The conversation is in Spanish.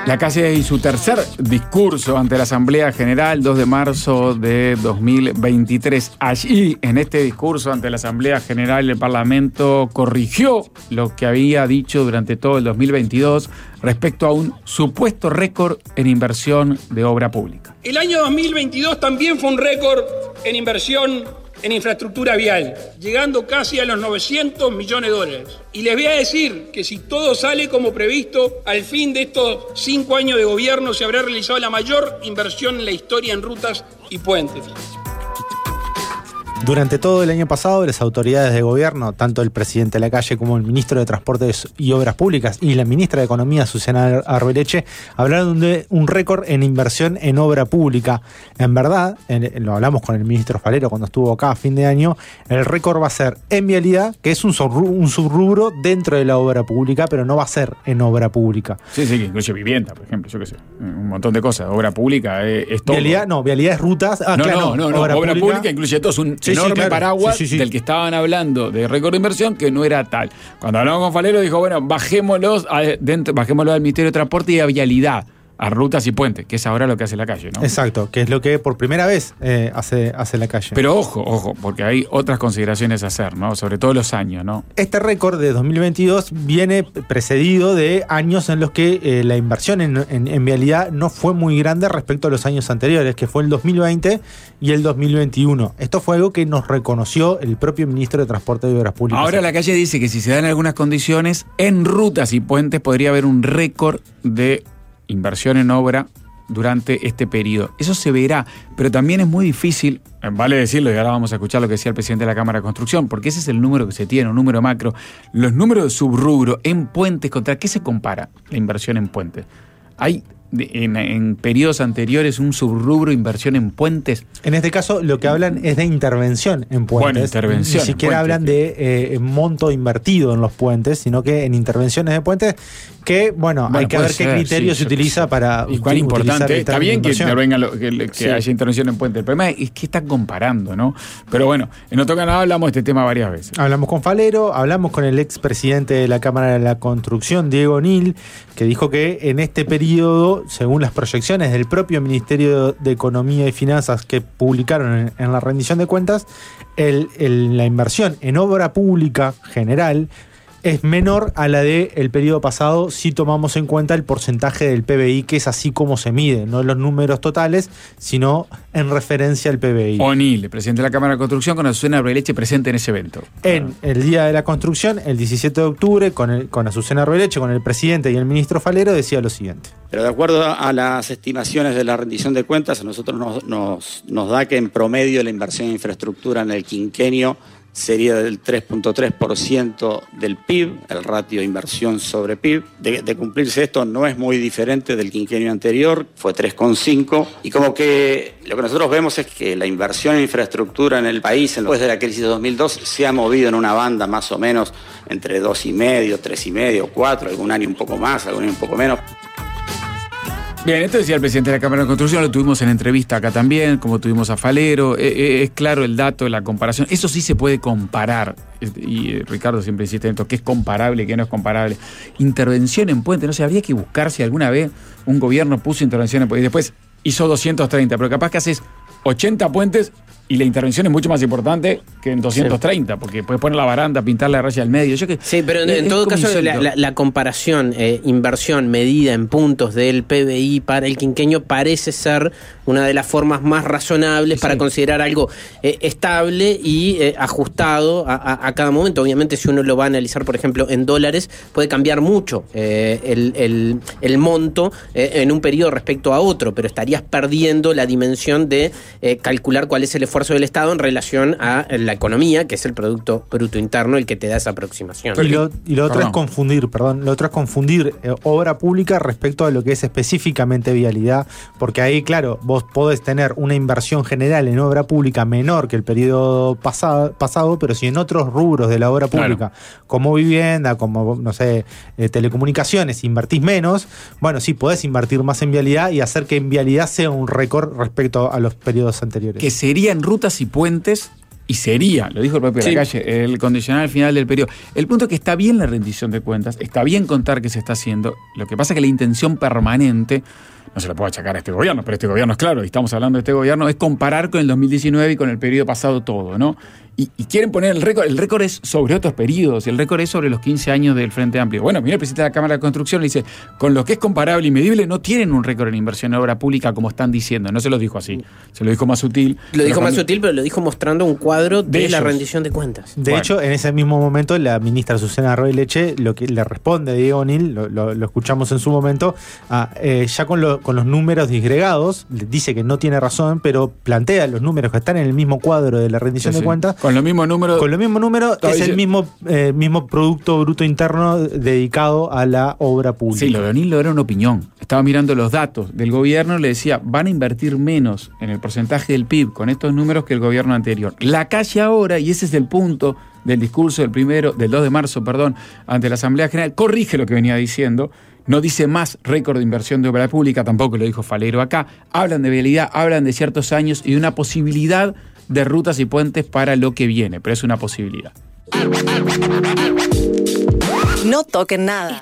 Lacalle y su tercer discurso ante la Asamblea General, 2 de marzo de 2023. Allí, en este discurso ante la Asamblea General, el Parlamento corrigió lo que había dicho durante todo el 2022 respecto a un supuesto récord en inversión de obra pública. El año 2022 también fue un récord en inversión en infraestructura vial, llegando casi a los 900 millones de dólares. Y les voy a decir que si todo sale como previsto, al fin de estos 5 años de gobierno se habrá realizado la mayor inversión en la historia en rutas y puentes. Durante todo el año pasado, las autoridades de gobierno, tanto el presidente Lacalle como el ministro de Transportes y Obras Públicas y la ministra de Economía, Susana Arbeleche, hablaron de un récord en inversión en obra pública. En verdad, lo hablamos con el ministro Falero cuando estuvo acá a fin de año, el récord va a ser en vialidad, que es un subrubro dentro de la obra pública, pero no va a ser en obra pública. Sí, que incluye vivienda, por ejemplo, yo qué sé, un montón de cosas. Obra pública es todo. Vialidad es rutas. Obra pública incluye todo, es un enorme paraguas del que estaban hablando de récord de inversión que no era tal. Cuando hablamos con Falero dijo, bueno, bajémoslo al Ministerio de Transporte y a vialidad, a rutas y puentes, que es ahora lo que hace Lacalle, ¿no? Exacto, que es lo que por primera vez hace Lacalle. Pero ojo, porque hay otras consideraciones a hacer, ¿no? Sobre todo los años, ¿no? Este récord de 2022 viene precedido de años en los que la inversión en vialidad no fue muy grande respecto a los años anteriores, que fue el 2020 y el 2021. Esto fue algo que nos reconoció el propio ministro de Transporte y Obras Públicas. Ahora Lacalle dice que si se dan algunas condiciones, en rutas y puentes podría haber un récord de inversión en obra durante este periodo. Eso se verá, pero también es muy difícil, vale decirlo, y ahora vamos a escuchar lo que decía el presidente de la Cámara de Construcción, porque ese es el número que se tiene, un número macro. Los números de subrubro en puentes, ¿contra qué se compara la inversión en puentes? Hay en periodos anteriores un subrubro inversión en puentes. En este caso lo que hablan es de intervención en puentes. Bueno, intervención. Ni siquiera hablan de monto invertido en los puentes, sino que en intervenciones de puentes que, bueno hay que ver qué criterio se utiliza para y cuán importante. Está bien que intervenga que haya intervención en puentes. El problema es que están comparando, ¿no? Pero bueno, en otro canal hablamos de este tema varias veces. Hablamos con Falero, hablamos con el expresidente de la Cámara de la Construcción, Diego Nil, que dijo que en este periodo, según las proyecciones del propio Ministerio de Economía y Finanzas que publicaron en la rendición de cuentas, la inversión en obra pública general es menor a la del periodo pasado si tomamos en cuenta el porcentaje del PBI, que es así como se mide, no los números totales, sino en referencia al PBI. O'Neill, presidente de la Cámara de Construcción, con Azucena Arbeleche presente en ese evento. En el Día de la Construcción, el 17 de octubre, con Azucena Arbeleche, con el presidente y el ministro Falero, decía lo siguiente. Pero de acuerdo a las estimaciones de la rendición de cuentas, a nosotros nos da que en promedio la inversión en infraestructura en el quinquenio sería del 3.3% del PIB, el ratio inversión sobre PIB. De cumplirse esto no es muy diferente del quinquenio anterior, fue 3.5%, y como que lo que nosotros vemos es que la inversión en infraestructura en el país, después de la crisis de 2002, se ha movido en una banda más o menos entre 2,5%, 3,5%, 4%, algún año un poco más, algún año un poco menos. Bien, esto decía el presidente de la Cámara de Construcción, lo tuvimos en entrevista acá también, como tuvimos a Falero, es claro el dato, la comparación, eso sí se puede comparar, y Ricardo siempre insiste en esto, qué es comparable y qué no es comparable. Intervención en puente, no sé, habría que buscar si alguna vez un gobierno puso intervención en puente y después hizo 230, pero capaz que haces 80 puentes y la intervención es mucho más importante que en 230, porque puedes poner la baranda, pintar la raya al medio. Sí, pero en todo caso la comparación, inversión medida en puntos del PBI para el quinquenio parece ser una de las formas más razonables para considerar algo estable y ajustado a cada momento. Obviamente, si uno lo va a analizar, por ejemplo, en dólares, puede cambiar mucho el monto en un periodo respecto a otro, pero estarías perdiendo la dimensión de calcular cuál es el esfuerzo del Estado en relación a la economía, que es el Producto Bruto Interno el que te da esa aproximación. Y lo otro es confundir, obra pública respecto a lo que es específicamente vialidad, porque ahí, claro, vos podés tener una inversión general en obra pública menor que el periodo pasado, pero si en otros rubros de la obra pública, como vivienda, como, no sé, telecomunicaciones, invertís menos, bueno, sí, podés invertir más en vialidad y hacer que en vialidad sea un récord respecto a los periodos anteriores. Que serían rutas y puentes y sería, lo dijo el propio Lacalle, el condicional al final del periodo. El punto es que está bien la rendición de cuentas, está bien contar que se está haciendo, lo que pasa es que la intención permanente, no se lo puedo achacar a este gobierno, pero este gobierno es claro, y estamos hablando de este gobierno, es comparar con el 2019 y con el periodo pasado todo, ¿no? Y quieren poner el récord es sobre otros periodos, el récord es sobre los 15 años del Frente Amplio. Bueno, mira el presidente de la Cámara de Construcción, le dice, con lo que es comparable y medible, no tienen un récord en inversión en obra pública como están diciendo. No se lo dijo así, se lo dijo más sutil. Lo dijo más sutil, pero lo dijo mostrando un cuadro de la rendición de cuentas. De hecho, en ese mismo momento, la ministra Susana Royleche, lo que le responde a Diego O'Neill, lo escuchamos en su momento, ya con los números disgregados, dice que no tiene razón, pero plantea los números que están en el mismo cuadro de la rendición de cuentas. Con los mismos números. Con los mismos números es el mismo Producto Bruto Interno dedicado a la obra pública. Sí, lo de O'Neill era una opinión. Estaba mirando los datos del gobierno, le decía, van a invertir menos en el porcentaje del PIB con estos números que el gobierno anterior. Lacalle ahora, y ese es el punto del discurso del 2 de marzo, ante la Asamblea General, corrige lo que venía diciendo. No dice más récord de inversión de obra pública, tampoco lo dijo Falero acá. Hablan de vialidad, hablan de ciertos años y de una posibilidad de rutas y puentes para lo que viene, pero es una posibilidad. No toquen nada.